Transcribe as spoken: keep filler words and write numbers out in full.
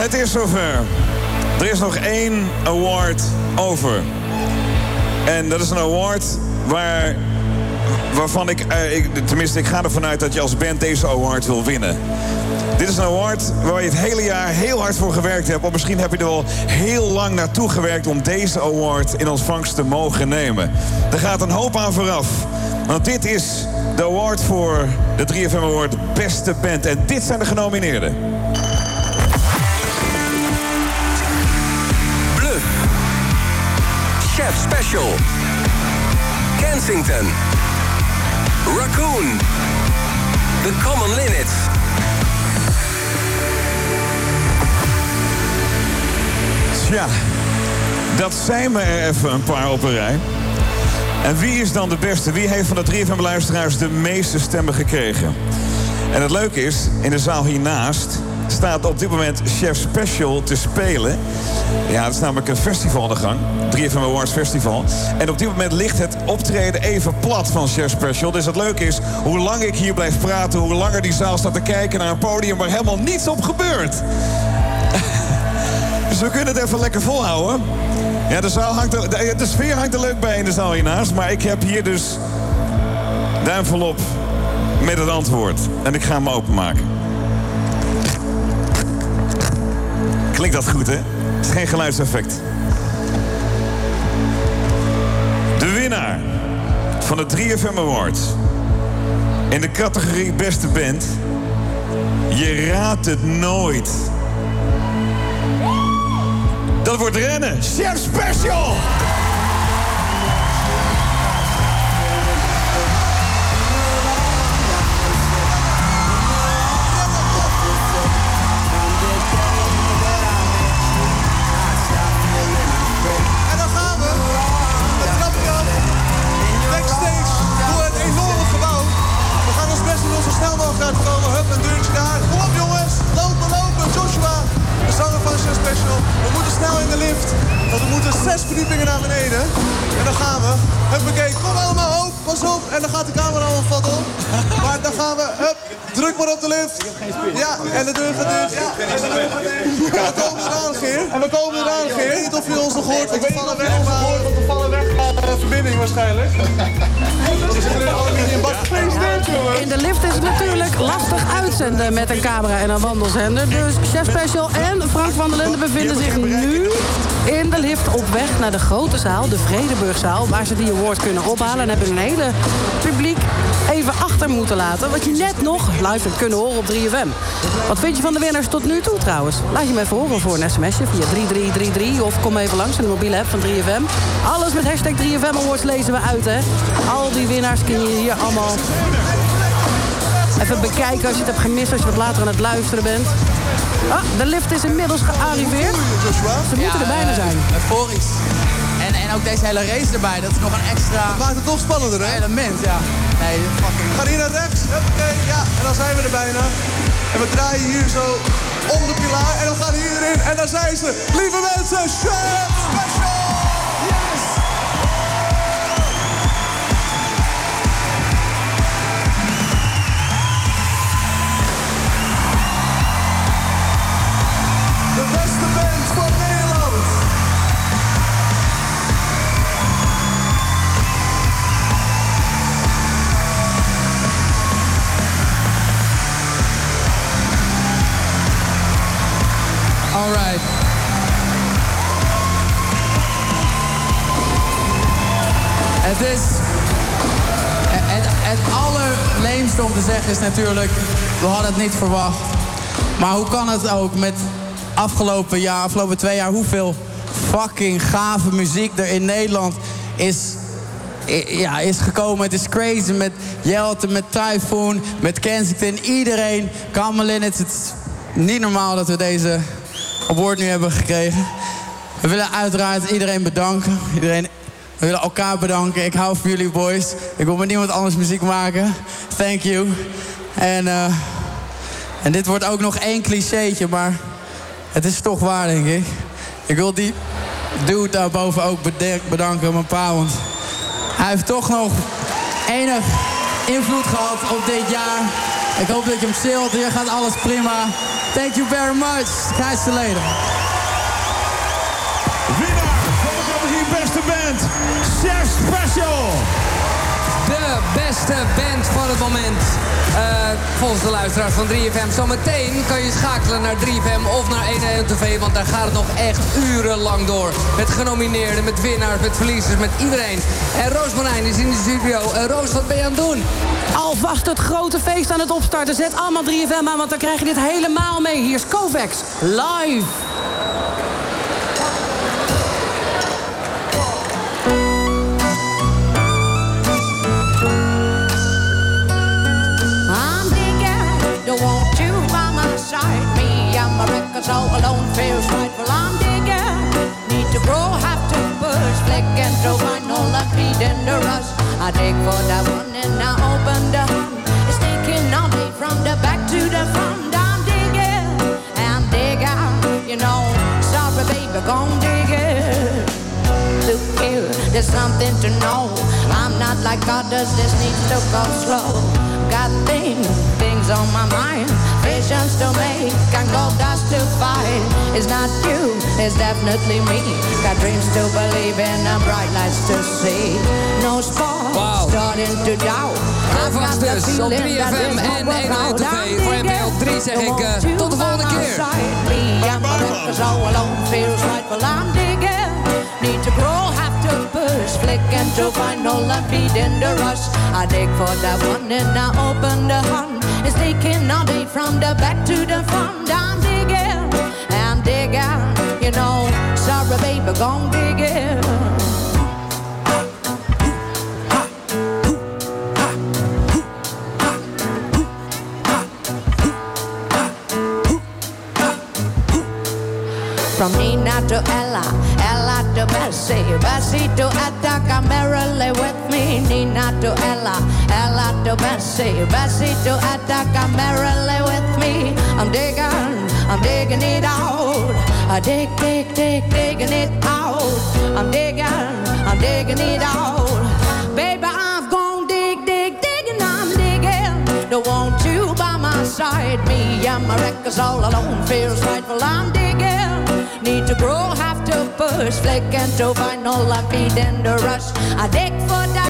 Het is zover. Er is nog één award over. En dat is een award waar, waarvan ik, eh, ik... Tenminste, ik ga ervan uit dat je als band deze award wil winnen. Dit is een award waar je het hele jaar heel hard voor gewerkt hebt. Of misschien heb je er wel heel lang naartoe gewerkt om deze award in ontvangst te mogen nemen. Er gaat een hoop aan vooraf. Want dit is de award voor de drie F M Award Beste Band. En dit zijn de genomineerden. Bluff. Chef Special. Kensington. Raccoon. The Common Linnets. Ja, dat zijn me er even een paar op een rij. En wie is dan de beste? Wie heeft van de drie F M-luisteraars de meeste stemmen gekregen? En het leuke is, in de zaal hiernaast staat op dit moment Chef Special te spelen. Ja, dat is namelijk een festival aan de gang. drie F M Awards Festival. En op dit moment ligt het optreden even plat van Chef Special. Dus het leuke is, hoe lang ik hier blijf praten, hoe langer die zaal staat te kijken naar een podium waar helemaal niets op gebeurt. Dus we kunnen het even lekker volhouden. Ja, de, zaal hangt er, de, de sfeer hangt er leuk bij in de zaal hiernaast. Maar ik heb hier dus de envelop met het antwoord. En ik ga hem openmaken. Klinkt dat goed, hè? Het is geen geluidseffect. De winnaar van de drie F M Awards in de categorie Beste Band. Je raadt het nooit. Dat wordt rennen. Chef Special! En dan gaan we. Dat snap ik al. Backstage door het enorme gebouw. We gaan ons best doen om zo snel mogelijk uit te komen. Hup, een deurtje daar. Kom op jongens. Lopen, lopen. Joshua. De zanger van Chef Special. We moeten snel in de lift. Want we moeten zes verdiepingen naar beneden. En dan gaan we. Huppakee, kom allemaal op. Pas op. En dan gaat de camera allemaal vat op. Maar dan gaan we. Hup. Druk maar op de lift. Ja, en de deur gaat dicht. Ja, en de deur gaat dicht. En we komen eraan, Geer. En we komen eraan, Geer. Ik weet niet of je ons nog hoort. Ik weet niet of je ons nog hoort. Want we vallen weg. Uh, verbinding waarschijnlijk. In de lift is het natuurlijk lastig uitzenden met een camera en een wandelzender. Dus Chef Special en Frank van der Linden bevinden zich nu in de lift op weg naar de grote zaal, de Vredenburgzaal, waar ze die award kunnen ophalen. En hebben een hele publiek even achter moeten laten, wat je net nog live hebt kunnen horen op drie F M. Wat vind je van de winnaars tot nu toe trouwens? Laat je me even horen voor een sms'je via drie drie drie drie of kom even langs in de mobiele app van drie F M. Alles met hashtag drie F M Awards lezen we uit, hè. Al die winnaars kun je hier allemaal even bekijken als je het hebt gemist, als je wat later aan het luisteren bent. Ah, de lift is inmiddels gearriveerd. Ze moeten er bijna zijn. Euforisch. En, en ook deze hele race erbij, dat is nog een extra... Dat maakt het nog spannender, hè? Element, ja. Nee, fucking... We gaan hier naar rechts. Oké, ja. En dan zijn we er bijna. En we draaien hier zo om de pilaar. En dan gaan we hierin. En daar zijn ze. Lieve mensen, Chef Special! Yes! De beste band van Nederland. All right. Het is... Het, het allerleemste om te zeggen is natuurlijk... We hadden het niet verwacht. Maar hoe kan het ook met afgelopen jaar, afgelopen twee jaar... hoeveel fucking gave muziek er in Nederland is... Ja, is gekomen. Het is crazy met Jelte, met Typhoon, met Kensington. Iedereen, Common Linnets. Het is niet normaal dat we deze award nu hebben gekregen. We willen uiteraard iedereen bedanken. Iedereen, we willen elkaar bedanken. Ik hou van jullie boys. Ik wil met niemand anders muziek maken. Thank you. En, uh, en dit wordt ook nog één clichétje, maar het is toch waar, denk ik. Ik wil die dude daarboven ook bedanken, mijn pa, want hij heeft toch nog enig invloed gehad op dit jaar. Ik hoop dat je hem stilt. Hier gaat alles prima. Thank you very much. Guys, see you later. Winnaar van de categorie Beste Band, Chef Special. De beste band van het moment. Uh, volgens de luisteraars van drie F M. Zometeen kan je schakelen naar drie F M of naar één N T V. Want daar gaat het nog echt urenlang door. Met genomineerden, met winnaars, met verliezers, met iedereen. En Roos Marijn is in de studio. Uh, Roos, wat ben je aan het doen? Alvast het grote feest aan het opstarten. Zet allemaal drie F M aan, want dan krijg je dit helemaal mee. Hier is Kovacs, live. Cause all alone feels right. Well, I'm digging. Need to grow, have to push. Flick and throw vinyl, I'm feeding the rush. I dig for that one and I open the hood. It's taking all day from the back to the front. I'm digging, I'm digging. You know, sorry baby, gon' dig it. Look here, there's something to know. I'm not like others, this needs to go slow. Got things, things on my mind. Visions to make and gold dust to find. It's not you, it's definitely me. Got dreams to believe in and bright lights to see. No spark, wow. Starting to doubt. Alvast dus op drie F M en één N T V. Voor N P O drie zeg ik uh, tot de volgende keer. Need to grow, have to push. Flick and to find all I feed in the rush. I dig for that one and I open the hunt. It's taking all day from the back to the front. I'm digging, I'm digging. You know, sorry baby, gon' dig it. From Nina to Ella, Ella to Bessie, Bessie to Attaca, merrily with me. Nina to Ella, Ella to Bessie, Bessie to Attaca, merrily with me. I'm digging, I'm digging it out. I dig, dig, dig, digging it out. I'm digging, I'm digging it out. Baby, I'm gon' dig, dig, digging, I'm digging. Don't want you by my side. Me and my records all alone feels right. Well, I'm digging. Need to grow, have to push. Flick and to vinyl, I feed in the rush. I dig for